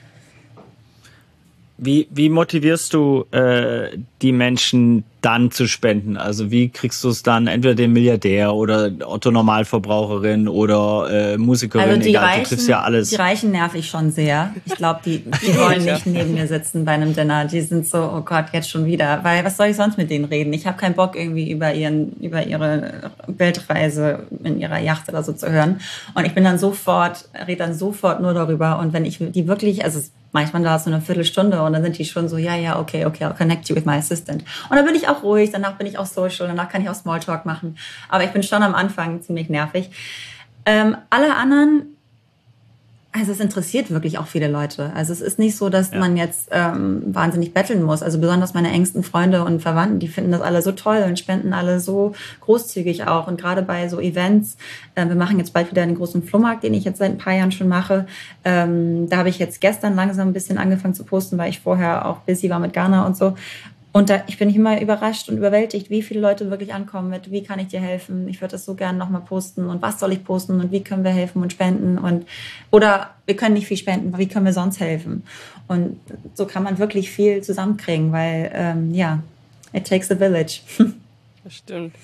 Wie motivierst du die Menschen dann zu spenden? Also wie kriegst du es dann, entweder den Milliardär oder Otto-Normalverbraucherin oder Musikerin, also egal, du triffst ja alles. Die Reichen nerv ich schon sehr. Ich glaube, die wollen nicht neben mir sitzen bei einem Dinner. Die sind so, oh Gott, jetzt schon wieder. Weil was soll ich sonst mit denen reden? Ich habe keinen Bock, irgendwie über ihre Weltreise in ihrer Yacht oder so zu hören. Und ich bin dann rede dann sofort nur darüber. Und wenn ich die wirklich, also manchmal dauert es nur eine Viertelstunde und dann sind die schon so, ja, okay, I'll connect you with my assistant. Und dann bin ich auch ruhig, danach bin ich auch social, danach kann ich auch Smalltalk machen. Aber ich bin schon am Anfang ziemlich nervig. Alle anderen, also es interessiert wirklich auch viele Leute. Also es ist nicht so, dass man jetzt wahnsinnig betteln muss. Also besonders meine engsten Freunde und Verwandten, die finden das alle so toll und spenden alle so großzügig auch. Und gerade bei so Events, wir machen jetzt bald wieder einen großen Flohmarkt, den ich jetzt seit ein paar Jahren schon mache. Da habe ich jetzt gestern langsam ein bisschen angefangen zu posten, weil ich vorher auch busy war mit Ghana und so. Und ich bin immer überrascht und überwältigt, wie viele Leute wirklich ankommen mit, wie kann ich dir helfen? Ich würde das so gerne nochmal posten, und was soll ich posten und wie können wir helfen und spenden, oder wir können nicht viel spenden, wie können wir sonst helfen? Und so kann man wirklich viel zusammenkriegen, weil, it takes a village. Das stimmt.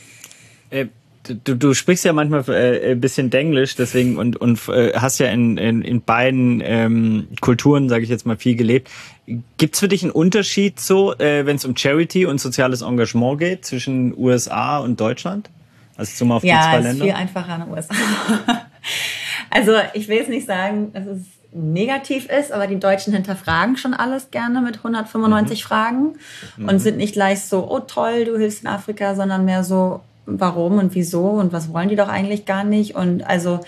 Du sprichst ja manchmal ein bisschen Denglisch, deswegen und hast ja in beiden Kulturen, sage ich jetzt mal, viel gelebt. Gibt's für dich einen Unterschied so, wenn es um Charity und soziales Engagement geht zwischen USA und Deutschland? Also zum auf die zwei Länder? Ja, es ist viel einfacher in den USA. Also ich will jetzt nicht sagen, dass es negativ ist, aber die Deutschen hinterfragen schon alles gerne mit 195 Fragen und sind nicht gleich so, oh toll, du hilfst in Afrika, sondern mehr so, warum und wieso und was wollen die doch eigentlich gar nicht. Und also,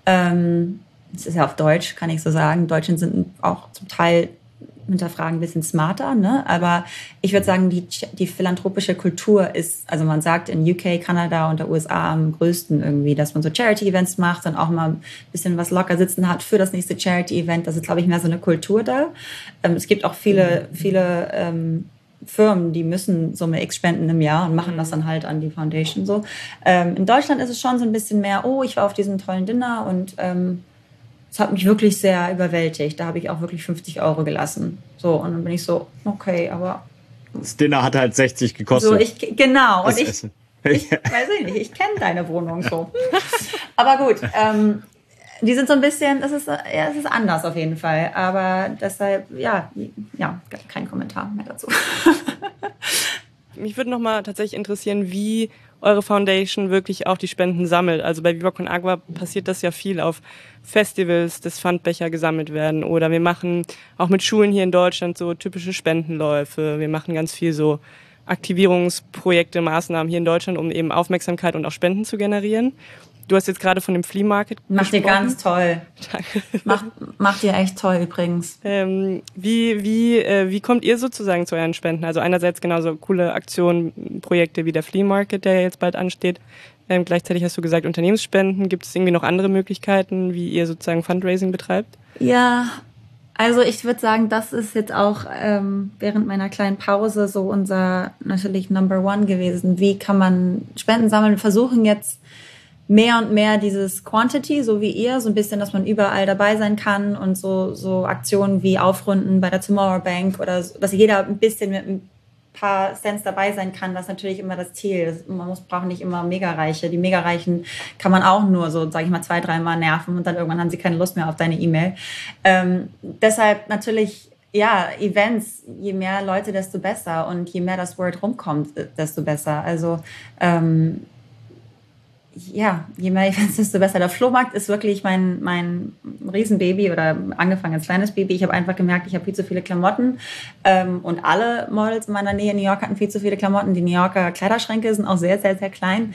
es ist ja auf Deutsch, kann ich so sagen, Deutschen sind auch zum Teil hinterfragen ein bisschen smarter, ne? Aber ich würde sagen, die philanthropische Kultur ist, also man sagt in UK, Kanada und der USA am größten irgendwie, dass man so Charity-Events macht und auch mal ein bisschen was locker sitzen hat für das nächste Charity-Event. Das ist, glaube ich, mehr so eine Kultur da. Es gibt auch viele Firmen, die müssen Summe X spenden im Jahr und machen das dann halt an die Foundation so. In Deutschland ist es schon so ein bisschen mehr, oh, ich war auf diesem tollen Dinner und es hat mich wirklich sehr überwältigt. Da habe ich auch wirklich 50 € gelassen. So, und dann bin ich so, okay, aber... Das Dinner hat halt 60 gekostet. So, genau. Und ich weiß nicht, ich kenne deine Wohnung so. Aber gut, die sind so ein bisschen, es ist anders auf jeden Fall. Aber deshalb, ja, kein Kommentar mehr dazu. Mich würde nochmal tatsächlich interessieren, wie eure Foundation wirklich auch die Spenden sammelt. Also bei Viva Con Agua passiert das ja viel auf Festivals, dass Pfandbecher gesammelt werden. Oder wir machen auch mit Schulen hier in Deutschland so typische Spendenläufe. Wir machen ganz viel so Aktivierungsprojekte, Maßnahmen hier in Deutschland, um eben Aufmerksamkeit und auch Spenden zu generieren. Du hast jetzt gerade von dem Flea Market gesprochen. Macht ihr ganz toll. Danke. Macht ihr echt toll übrigens. Wie kommt ihr sozusagen zu euren Spenden? Also einerseits genauso coole Aktionen, Projekte wie der Flea Market, der jetzt bald ansteht. Gleichzeitig hast du gesagt Unternehmensspenden. Gibt es irgendwie noch andere Möglichkeiten, wie ihr sozusagen Fundraising betreibt? Ja, also ich würde sagen, das ist jetzt auch während meiner kleinen Pause so unser natürlich Number One gewesen. Wie kann man Spenden sammeln? Wir versuchen jetzt mehr und mehr dieses Quantity, so wie ihr, so ein bisschen, dass man überall dabei sein kann und so Aktionen wie Aufrunden bei der Tomorrow Bank oder so, dass jeder ein bisschen mit ein paar Cents dabei sein kann, das ist natürlich immer das Ziel. Braucht nicht immer Megareiche. Die Megareichen kann man auch nur so, sage ich mal, 2-3 Mal nerven und dann irgendwann haben sie keine Lust mehr auf deine E-Mail. Deshalb natürlich, ja, Events, je mehr Leute, desto besser und je mehr das Word rumkommt, desto besser. Also ja, je mehr ich weiß, desto besser. Der Flohmarkt ist wirklich mein Riesenbaby oder angefangen als kleines Baby. Ich habe einfach gemerkt, ich habe viel zu viele Klamotten und alle Models in meiner Nähe in New York hatten viel zu viele Klamotten. Die New Yorker Kleiderschränke sind auch sehr, sehr, sehr klein.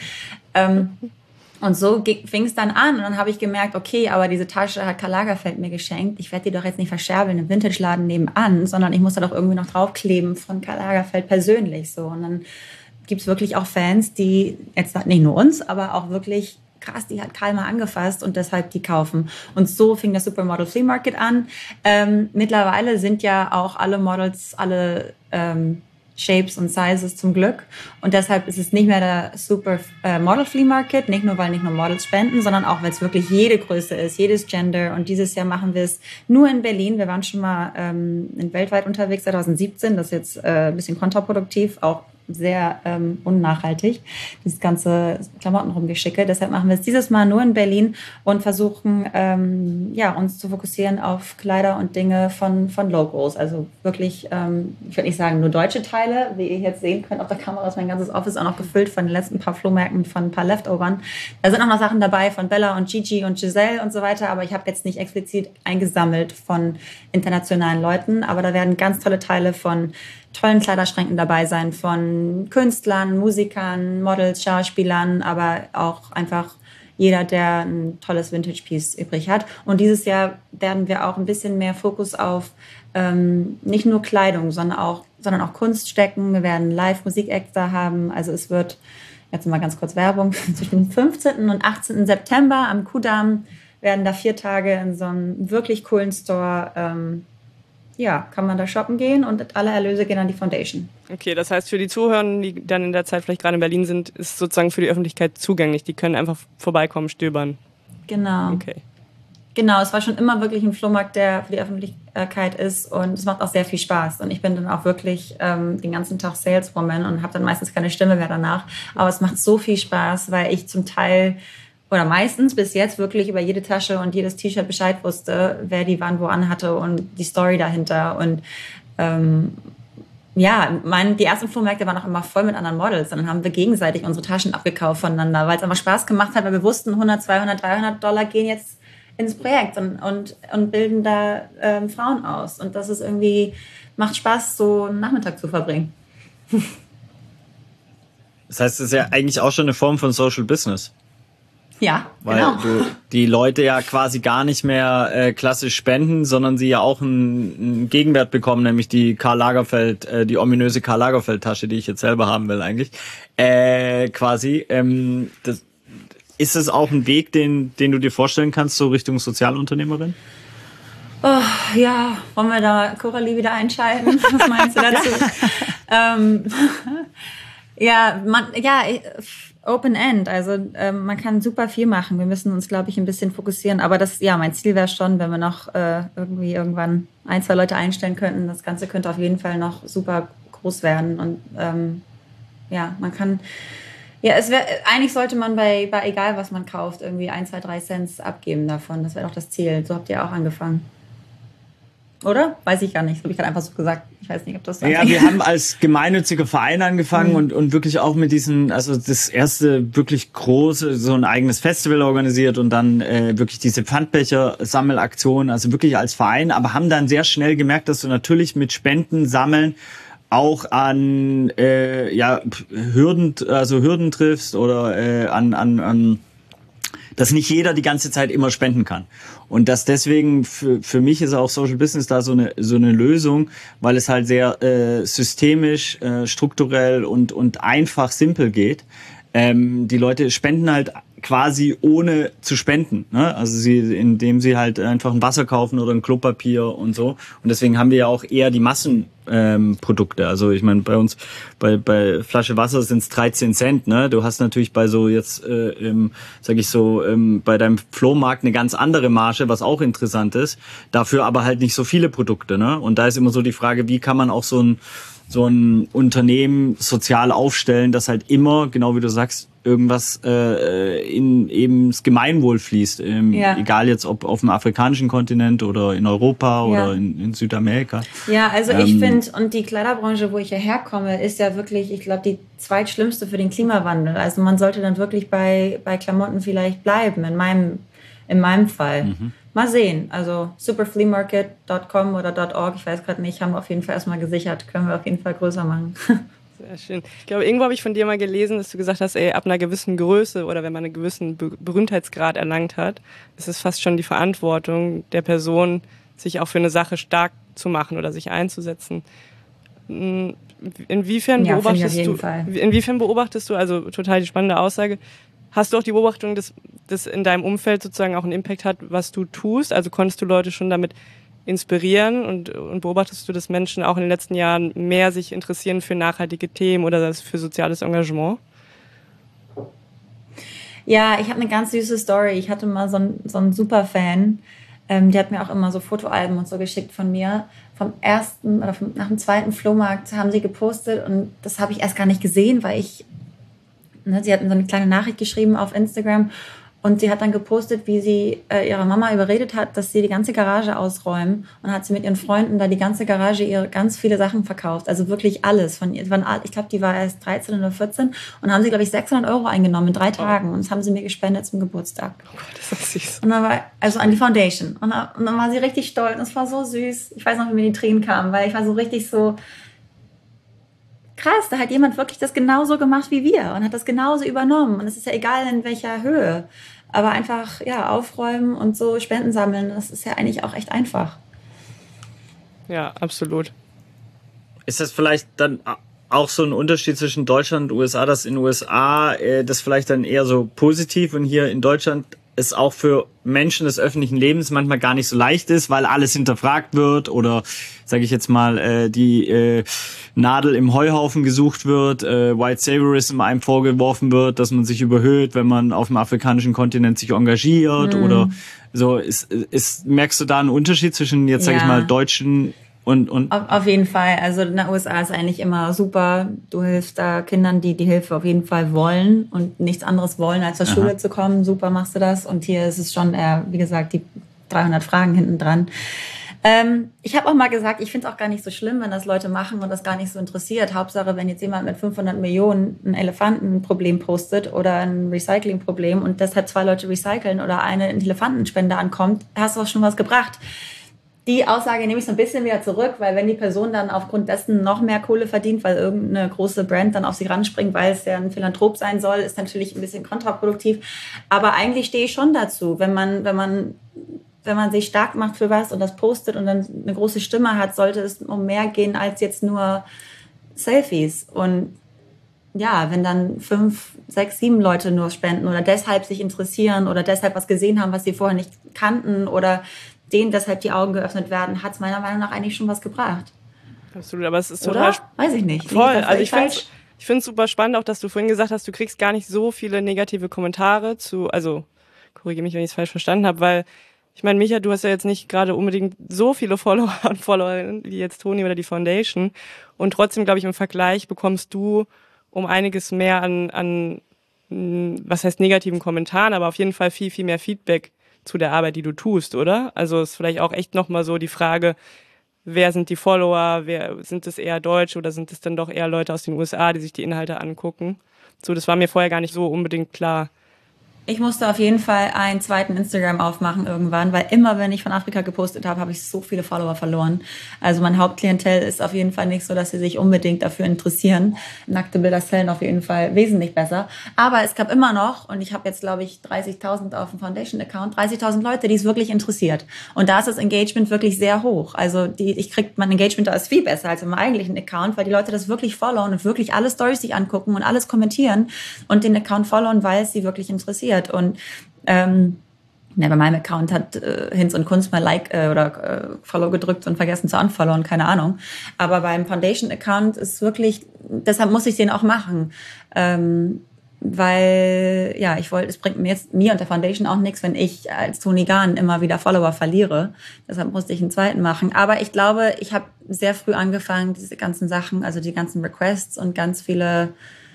Und so fing es dann an und dann habe ich gemerkt, okay, aber diese Tasche hat Karl Lagerfeld mir geschenkt. Ich werde die doch jetzt nicht verscherbeln im Vintage-Laden nebenan, sondern ich muss da doch irgendwie noch draufkleben von Karl Lagerfeld persönlich so. Und dann gibt es wirklich auch Fans, die jetzt nicht nur uns, aber auch wirklich krass, die hat Karl mal angefasst und deshalb die kaufen. Und so fing das Supermodel Flea Market an. Mittlerweile sind ja auch alle Models, alle Shapes und Sizes zum Glück. Und deshalb ist es nicht mehr der Model Flea Market, nicht nur, weil nicht nur Models spenden, sondern auch, weil es wirklich jede Größe ist, jedes Gender. Und dieses Jahr machen wir es nur in Berlin. Wir waren schon mal weltweit unterwegs, 2017. Das ist jetzt ein bisschen kontraproduktiv, auch sehr unnachhaltig, dieses ganze Klamotten rumgeschicke. Deshalb machen wir es dieses Mal nur in Berlin und versuchen, uns zu fokussieren auf Kleider und Dinge von Locals. Also wirklich, ich würde nicht sagen nur deutsche Teile, wie ihr jetzt sehen könnt auf der Kamera, ist mein ganzes Office auch noch gefüllt von den letzten paar Flohmärkten, von ein paar Leftovern. Da sind auch noch Sachen dabei von Bella und Gigi und Giselle und so weiter, aber ich habe jetzt nicht explizit eingesammelt von internationalen Leuten, aber da werden ganz tolle Teile von tollen Kleiderschränken dabei sein, von Künstlern, Musikern, Models, Schauspielern, aber auch einfach jeder, der ein tolles Vintage-Piece übrig hat. Und dieses Jahr werden wir auch ein bisschen mehr Fokus auf nicht nur Kleidung, sondern auch Kunst stecken. Wir werden Live-Musik-Acts da haben. Also es wird, jetzt mal ganz kurz Werbung, zwischen dem 15. und 18. September am Kudamm werden da 4 Tage in so einem wirklich coolen Store kann man da shoppen gehen und alle Erlöse gehen an die Foundation. Okay, das heißt für die Zuhörer, die dann in der Zeit vielleicht gerade in Berlin sind, ist es sozusagen für die Öffentlichkeit zugänglich. Die können einfach vorbeikommen, stöbern. Genau. Okay. Genau, es war schon immer wirklich ein Flohmarkt, der für die Öffentlichkeit ist und es macht auch sehr viel Spaß. Und ich bin dann auch wirklich den ganzen Tag Saleswoman und habe dann meistens keine Stimme mehr danach. Aber es macht so viel Spaß, weil ich zum Teil oder meistens bis jetzt wirklich über jede Tasche und jedes T-Shirt Bescheid wusste, wer die wann wo anhatte und die Story dahinter. Und die ersten Flohmärkte waren auch immer voll mit anderen Models. Dann haben wir gegenseitig unsere Taschen abgekauft voneinander, weil es einfach Spaß gemacht hat, weil wir wussten, 100, 200, 300 Dollar gehen jetzt ins Projekt und bilden da Frauen aus. Und das ist irgendwie, macht Spaß, so einen Nachmittag zu verbringen. Das heißt, es ist ja eigentlich auch schon eine Form von Social Business. Ja, weil genau. Die Leute ja quasi gar nicht mehr klassisch spenden, sondern sie ja auch einen Gegenwert bekommen, nämlich die Karl Lagerfeld, die ominöse Karl Lagerfeld Tasche, die ich jetzt selber haben will eigentlich. Ist es auch ein Weg, den du dir vorstellen kannst, so Richtung Sozialunternehmerin? Oh, ja, wollen wir da Coralie wieder einschalten? Was meinst du dazu? Open End. Also man kann super viel machen. Wir müssen uns, glaube ich, ein bisschen fokussieren. Aber mein Ziel wäre schon, wenn wir noch irgendwann 1, 2 Leute einstellen könnten. Das Ganze könnte auf jeden Fall noch super groß werden. Und man kann. Ja, eigentlich sollte man bei egal was man kauft, irgendwie 1, 2, 3 Cent abgeben davon. Das wäre doch das Ziel. So habt ihr auch angefangen. Oder? Weiß ich gar nicht. Das habe ich gerade einfach so gesagt. Ich weiß nicht, ob das so ist. Ja, wir haben als gemeinnütziger Verein angefangen und wirklich auch mit das erste wirklich große, so ein eigenes Festival organisiert und dann wirklich diese Pfandbecher-Sammelaktion, also wirklich als Verein, aber haben dann sehr schnell gemerkt, dass du natürlich mit Spenden sammeln auch an Hürden triffst oder an dass nicht jeder die ganze Zeit immer spenden kann. Und dass deswegen für mich ist auch Social Business da so eine Lösung, weil es halt sehr systemisch, strukturell und einfach simpel geht. Die Leute spenden halt quasi ohne zu spenden, ne? Also indem sie halt einfach ein Wasser kaufen oder ein Klopapier und so. Und deswegen haben wir ja auch eher die Massenprodukte. Also ich meine, bei uns bei Flasche Wasser sind es 13 Cent, ne? Du hast natürlich bei so jetzt bei deinem Flohmarkt eine ganz andere Marge, was auch interessant ist. Dafür aber halt nicht so viele Produkte, ne? Und da ist immer so die Frage, wie kann man auch so ein so ein Unternehmen sozial aufstellen, das halt immer, genau wie du sagst, irgendwas in eben das Gemeinwohl fließt. Egal jetzt ob auf dem afrikanischen Kontinent oder in Europa oder in Südamerika. Ja, also ich finde, und die Kleiderbranche, wo ich hierher komme, ist ja wirklich, ich glaube, die zweitschlimmste für den Klimawandel. Also man sollte dann wirklich bei Klamotten vielleicht bleiben, in meinem Fall. Mal sehen. Also superfleamarket.com oder .org, ich weiß gerade nicht, haben wir auf jeden Fall erstmal gesichert. Können wir auf jeden Fall größer machen. Sehr schön. Ich glaube, irgendwo habe ich von dir mal gelesen, dass du gesagt hast, ab einer gewissen Größe oder wenn man einen gewissen Berühmtheitsgrad erlangt hat, ist es fast schon die Verantwortung der Person, sich auch für eine Sache stark zu machen oder sich einzusetzen. Inwiefern beobachtest du, also total die spannende Aussage, hast du auch die Beobachtung, dass das in deinem Umfeld sozusagen auch einen Impact hat, was du tust? Also konntest du Leute schon damit inspirieren und beobachtest du, dass Menschen auch in den letzten Jahren mehr sich interessieren für nachhaltige Themen oder für soziales Engagement? Ja, ich habe eine ganz süße Story. Ich hatte mal so einen Superfan, die hat mir auch immer so Fotoalben und so geschickt von mir. Vom ersten oder nach dem zweiten Flohmarkt haben sie gepostet und das habe ich erst gar nicht gesehen, weil sie hat mir so eine kleine Nachricht geschrieben auf Instagram. Und sie hat dann gepostet, wie sie ihre Mama überredet hat, dass sie die ganze Garage ausräumen. Und hat sie mit ihren Freunden da die ganze Garage ihre ganz viele Sachen verkauft. Also wirklich alles. Ich glaube, die war erst 13 oder 14. Und haben sie, glaube ich, 600 € eingenommen in 3 Tagen. Und das haben sie mir gespendet zum Geburtstag. Oh Gott, das ist süß. Und dann also an die Foundation. Und dann war sie richtig stolz. Und es war so süß. Ich weiß noch, wie mir die Tränen kamen, weil ich war so richtig so... Krass, da hat jemand wirklich das genauso gemacht wie wir und hat das genauso übernommen. Und es ist ja egal, in welcher Höhe. Aber einfach, aufräumen und so Spenden sammeln, das ist ja eigentlich auch echt einfach. Ja, absolut. Ist das vielleicht dann auch so ein Unterschied zwischen Deutschland und USA, dass in den USA das vielleicht dann eher so positiv und hier in Deutschland es auch für Menschen des öffentlichen Lebens manchmal gar nicht so leicht ist, weil alles hinterfragt wird oder, sage ich jetzt mal, die Nadel im Heuhaufen gesucht wird, White Saviorism einem vorgeworfen wird, dass man sich überhöht, wenn man auf dem afrikanischen Kontinent sich engagiert oder so. Merkst du da einen Unterschied zwischen jetzt, sage ich mal, Deutschen und auf jeden Fall. Also in den USA ist eigentlich immer super. Du hilfst da Kindern, die Hilfe auf jeden Fall wollen und nichts anderes wollen, als zur Schule zu kommen. Super machst du das. Und hier ist es schon, wie gesagt, die 300 Fragen hinten dran. Ich habe auch mal gesagt, ich finde es auch gar nicht so schlimm, wenn das Leute machen und das gar nicht so interessiert. Hauptsache, wenn jetzt jemand mit 500 Millionen ein Elefantenproblem postet oder ein Recyclingproblem und deshalb 2 Leute recyceln oder eine Elefantenspende ankommt, hast du auch schon was gebracht. Die Aussage nehme ich so ein bisschen wieder zurück, weil wenn die Person dann aufgrund dessen noch mehr Kohle verdient, weil irgendeine große Brand dann auf sie ranspringt, weil es ja ein Philanthrop sein soll, ist natürlich ein bisschen kontraproduktiv. Aber eigentlich stehe ich schon dazu, wenn man sich stark macht für was und das postet und dann eine große Stimme hat, sollte es um mehr gehen als jetzt nur Selfies. Und ja, wenn dann 5, 6, 7 Leute nur spenden oder deshalb sich interessieren oder deshalb was gesehen haben, was sie vorher nicht kannten oder denen deshalb die Augen geöffnet werden, hat es meiner Meinung nach eigentlich schon was gebracht. Absolut, aber es ist total... Weiß ich nicht. Voll, also ich finde es super spannend, auch dass du vorhin gesagt hast, du kriegst gar nicht so viele negative Kommentare also korrigiere mich, wenn ich es falsch verstanden habe, weil ich meine, Micha, du hast ja jetzt nicht gerade unbedingt so viele Follower und Followerinnen wie jetzt Toni oder die Foundation und trotzdem, glaube ich, im Vergleich bekommst du um einiges mehr an was heißt negativen Kommentaren, aber auf jeden Fall viel, viel mehr Feedback zu der Arbeit, die du tust, oder? Also ist vielleicht auch echt nochmal so die Frage, wer sind die Follower, sind es eher Deutsche oder sind es dann doch eher Leute aus den USA, die sich die Inhalte angucken? So, das war mir vorher gar nicht so unbedingt klar. Ich musste auf jeden Fall einen zweiten Instagram aufmachen irgendwann, weil immer, wenn ich von Afrika gepostet habe, habe ich so viele Follower verloren. Also mein Hauptklientel ist auf jeden Fall nicht so, dass sie sich unbedingt dafür interessieren. Nackte Bilder zählen auf jeden Fall wesentlich besser. Aber es gab immer noch, und ich habe jetzt, glaube ich, 30.000 auf dem Foundation-Account, 30.000 Leute, die es wirklich interessiert. Und da ist das Engagement wirklich sehr hoch. Also mein Engagement da ist viel besser als im eigentlichen Account, weil die Leute das wirklich followen und wirklich alle Stories sich angucken und alles kommentieren und den Account followen, weil es sie wirklich interessiert. Und bei meinem Account hat Hinz und Kunst mal Like oder Follow gedrückt und vergessen zu unfollowen, keine Ahnung. Aber beim Foundation-Account ist wirklich, deshalb muss ich den auch machen. weil, ja, es bringt mir und der Foundation auch nichts, wenn ich als Toni Gahn immer wieder Follower verliere. Deshalb musste ich einen zweiten machen. Aber ich glaube, ich habe sehr früh angefangen, diese ganzen Sachen, also die ganzen Requests und ganz viele,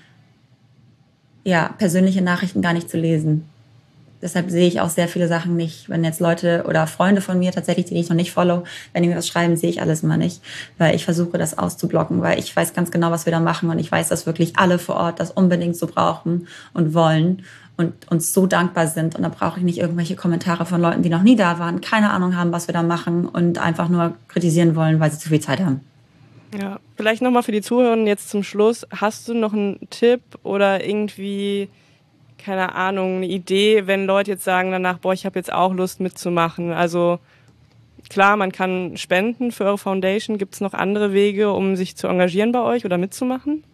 ja, persönliche Nachrichten gar nicht zu lesen. Deshalb sehe ich auch sehr viele Sachen nicht. Wenn jetzt Leute oder Freunde von mir tatsächlich, die ich noch nicht follow, wenn die mir was schreiben, sehe ich alles immer nicht. Weil ich versuche, das auszublocken, weil ich weiß ganz genau, was wir da machen. Und ich weiß, dass wirklich alle vor Ort das unbedingt so brauchen und wollen und uns so dankbar sind. Und da brauche ich nicht irgendwelche Kommentare von Leuten, die noch nie da waren, keine Ahnung haben, was wir da machen und einfach nur kritisieren wollen, weil sie zu viel Zeit haben. Ja, vielleicht nochmal für die Zuhörer jetzt zum Schluss. Hast du noch einen Tipp oder irgendwie, keine Ahnung, eine Idee, wenn Leute jetzt sagen danach, ich habe jetzt auch Lust mitzumachen. Also klar, man kann spenden für eure Foundation. Gibt es noch andere Wege, um sich zu engagieren bei euch oder mitzumachen?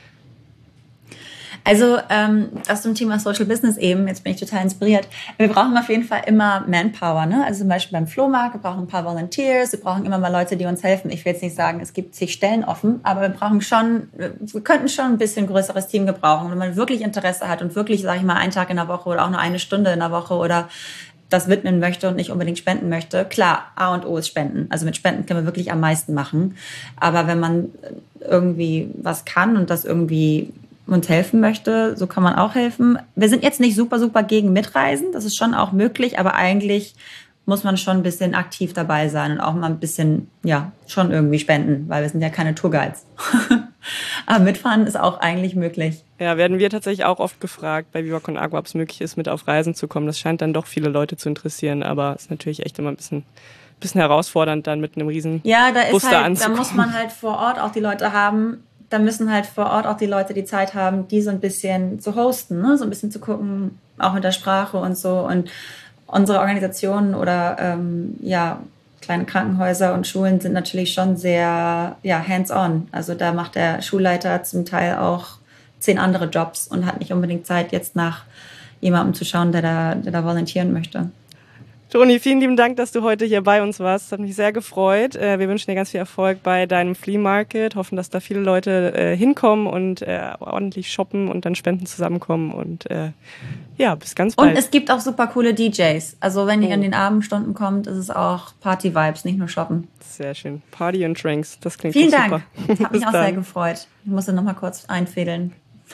Also das zum Thema Social Business eben, jetzt bin ich total inspiriert. Wir brauchen auf jeden Fall immer Manpower, ne? Also zum Beispiel beim Flohmarkt, wir brauchen ein paar Volunteers, wir brauchen immer mal Leute, die uns helfen. Ich will jetzt nicht sagen, es gibt 10 Stellen offen, aber wir könnten schon ein bisschen größeres Team gebrauchen. Wenn man wirklich Interesse hat und wirklich, sage ich mal, einen Tag in der Woche oder auch nur eine Stunde in der Woche oder das widmen möchte und nicht unbedingt spenden möchte. Klar, A und O ist Spenden. Also mit Spenden können wir wirklich am meisten machen. Aber wenn man irgendwie was kann und das irgendwie uns helfen möchte, so kann man auch helfen. Wir sind jetzt nicht super, super gegen Mitreisen. Das ist schon auch möglich, aber eigentlich muss man schon ein bisschen aktiv dabei sein und auch mal ein bisschen, ja, schon irgendwie spenden, weil wir sind ja keine Tourguides. Aber mitfahren ist auch eigentlich möglich. Ja, werden wir tatsächlich auch oft gefragt, bei Viva Con Agua, ob es möglich ist, mit auf Reisen zu kommen. Das scheint dann doch viele Leute zu interessieren, aber es ist natürlich echt immer ein bisschen herausfordernd, dann mit einem riesen Bus da anzukommen. Da muss man halt vor Ort auch die Leute haben. Da müssen halt vor Ort auch die Leute die Zeit haben, die so ein bisschen zu hosten, ne? So ein bisschen zu gucken, auch mit der Sprache und so. Und unsere Organisationen oder kleine Krankenhäuser und Schulen sind natürlich schon sehr hands-on. Also da macht der Schulleiter zum Teil auch 10 andere Jobs und hat nicht unbedingt Zeit, jetzt nach jemandem zu schauen, der da volontieren möchte. Toni, vielen lieben Dank, dass du heute hier bei uns warst. Das hat mich sehr gefreut. Wir wünschen dir ganz viel Erfolg bei deinem Flea Market. Hoffen, dass da viele Leute hinkommen und ordentlich shoppen und dann Spenden zusammenkommen. Und bis ganz bald. Und es gibt auch super coole DJs. Also wenn ihr in den Abendstunden kommt, ist es auch Party-Vibes, nicht nur shoppen. Sehr schön. Party und Drinks, das klingt Vielen super. Dank. Ich habe mich auch sehr gefreut. Ich musste noch mal kurz einfädeln.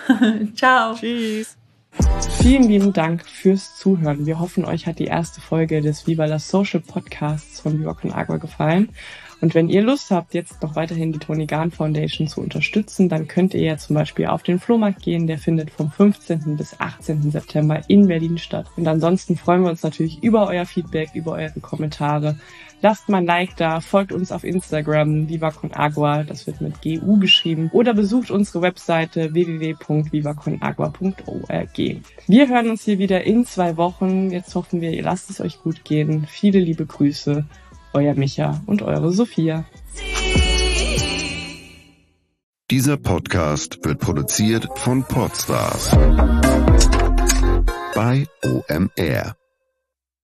Ciao. Tschüss. Vielen lieben Dank fürs Zuhören. Wir hoffen, euch hat die erste Folge des Viva la Social Podcasts von Viva Con Agua gefallen. Und wenn ihr Lust habt, jetzt noch weiterhin die Toni Gahn Foundation zu unterstützen, dann könnt ihr ja zum Beispiel auf den Flohmarkt gehen. Der findet vom 15. bis 18. September in Berlin statt. Und ansonsten freuen wir uns natürlich über euer Feedback, über eure Kommentare. Lasst mal ein Like da, folgt uns auf Instagram, Viva Con Agua, das wird mit GU geschrieben, oder besucht unsere Webseite www.vivaconagua.org. Wir hören uns hier wieder in 2 Wochen. Jetzt hoffen wir, ihr lasst es euch gut gehen. Viele liebe Grüße, euer Micha und eure Sophia. Dieser Podcast wird produziert von Podstars bei OMR.